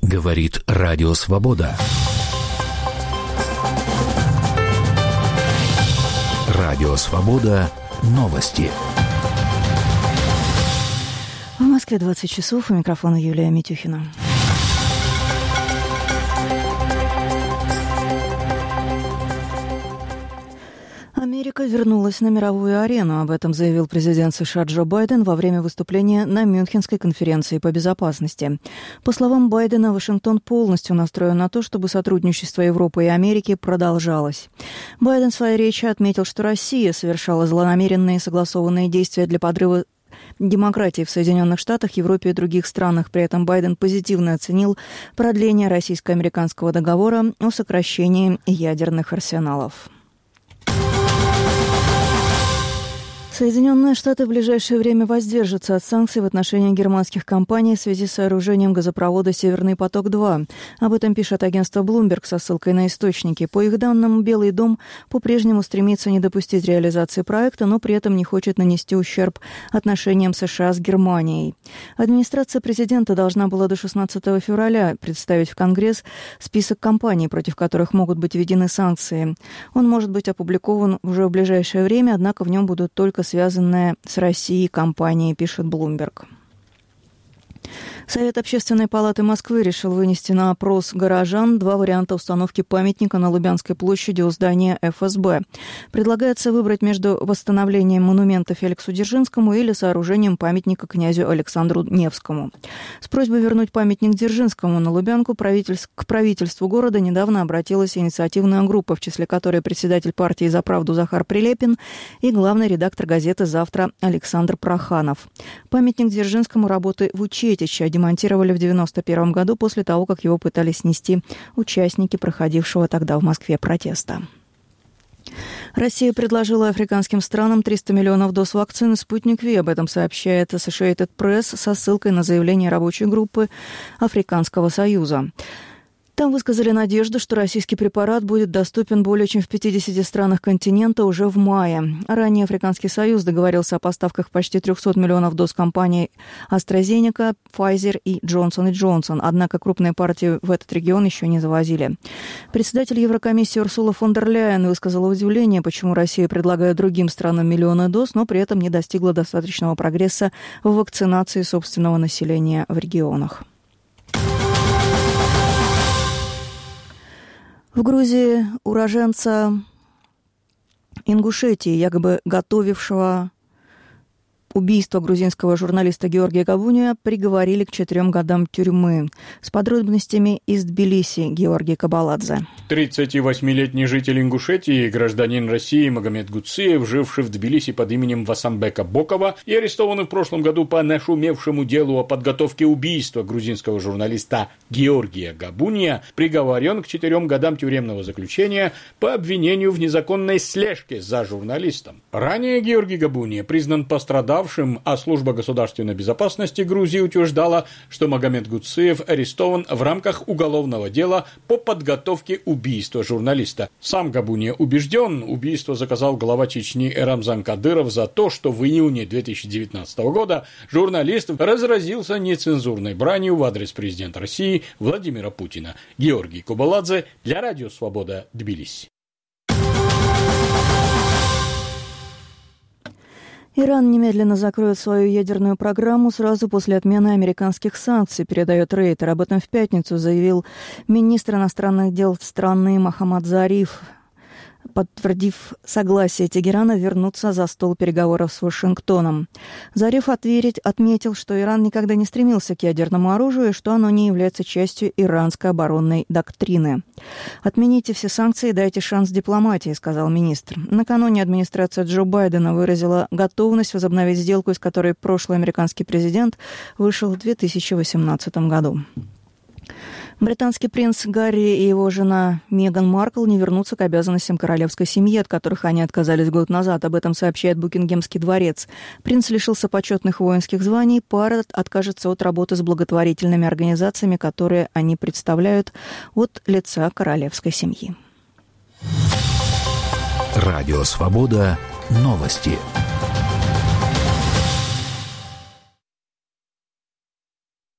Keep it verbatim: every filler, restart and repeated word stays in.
Говорит Радио Свобода. Радио Свобода. Новости. В Москве двадцать часов. У микрофона Юлия Митюхина. Америка вернулась на мировую арену. Об этом заявил президент США Джо Байден во время выступления на Мюнхенской конференции по безопасности. По словам Байдена, Вашингтон полностью настроен на то, чтобы сотрудничество Европы и Америки продолжалось. Байден в своей речи отметил, что Россия совершала злонамеренные согласованные действия для подрыва демократии в Соединенных Штатах, Европе и других странах. При этом Байден позитивно оценил продление российско-американского договора о сокращении ядерных арсеналов. Соединенные Штаты в ближайшее время воздержатся от санкций в отношении германских компаний в связи с сооружением газопровода «Северный поток-два». Об этом пишет агентство Bloomberg со ссылкой на источники. По их данным, Белый дом по-прежнему стремится не допустить реализации проекта, но при этом не хочет нанести ущерб отношениям США с Германией. Администрация президента должна была до шестнадцатого февраля представить в Конгресс список компаний, против которых могут быть введены санкции. Он может быть опубликован уже в ближайшее время, однако в нем будут только связанная с Россией компания, пишет Bloomberg. Совет Общественной палаты Москвы решил вынести на опрос горожан два варианта установки памятника на Лубянской площади у здания эф эс бэ. Предлагается выбрать между восстановлением монумента Феликсу Дзержинскому или сооружением памятника князю Александру Невскому. С просьбой вернуть памятник Дзержинскому на Лубянку правительств... к правительству города недавно обратилась инициативная группа, в числе которой председатель партии «За правду» Захар Прилепин и главный редактор газеты «Завтра» Александр Проханов. Памятник Дзержинскому работы Вучетича демонтировали в девяносто первом году после того, как его пытались снести участники проходившего тогда в Москве протеста. Россия предложила африканским странам триста миллионов доз вакцины «Спутник Ви». Об этом сообщает Associated Press со ссылкой на заявление рабочей группы Африканского союза. Там высказали надежду, что российский препарат будет доступен более чем в пятидесяти странах континента уже в мае. Ранее Африканский союз договорился о поставках почти триста миллионов доз компаний AstraZeneca, Pfizer и Johnson энд Johnson. Однако крупные партии в этот регион еще не завозили. Председатель Еврокомиссии Урсула фон дер Ляйен высказала удивление, почему Россия предлагает другим странам миллионы доз, но при этом не достигла достаточного прогресса в вакцинации собственного населения в регионах. В Грузии уроженца Ингушетии, якобы готовившего убийство грузинского журналиста Георгия Габуния, приговорили к четырем годам тюрьмы. С подробностями из Тбилиси Георгий Кабаладзе. тридцативосьмилетний житель Ингушетии, гражданин России Магомед Гуциев, живший в Тбилиси под именем Васамбека Бокова и арестованный в прошлом году по нашумевшему делу о подготовке убийства грузинского журналиста Георгия Габуния, приговорен к четырем годам тюремного заключения по обвинению в незаконной слежке за журналистом. Ранее Георгий Габуния признан пострадавшим, а служба государственной безопасности Грузии утверждала, что Магомед Гуциев арестован в рамках уголовного дела по подготовке убийства журналиста. Сам Габуния убежден, убийство заказал глава Чечни Рамзан Кадыров за то, что в июне две тысячи девятнадцатого года журналист разразился нецензурной бранью в адрес президента России Владимира Путина. Георгий Кабаладзе для Радио Свобода, Тбилиси. Иран немедленно закроет свою ядерную программу сразу после отмены американских санкций, передает Рейтер. Об этом в пятницу заявил министр иностранных дел страны Мохаммад Зариф, подтвердив согласие Тегерана вернуться за стол переговоров с Вашингтоном. Зариф отверить, отметил, что Иран никогда не стремился к ядерному оружию и что оно не является частью иранской оборонной доктрины. «Отмените все санкции и дайте шанс дипломатии», — сказал министр. Накануне администрация Джо Байдена выразила готовность возобновить сделку, из которой прошлый американский президент вышел в две тысячи восемнадцатом году. Британский принц Гарри и его жена Меган Маркл не вернутся к обязанностям королевской семьи, от которых они отказались год назад. Об этом сообщает Букингемский дворец. Принц лишился почетных воинских званий, пара откажется от работы с благотворительными организациями, которые они представляют, от лица королевской семьи. Радио Свобода. Новости.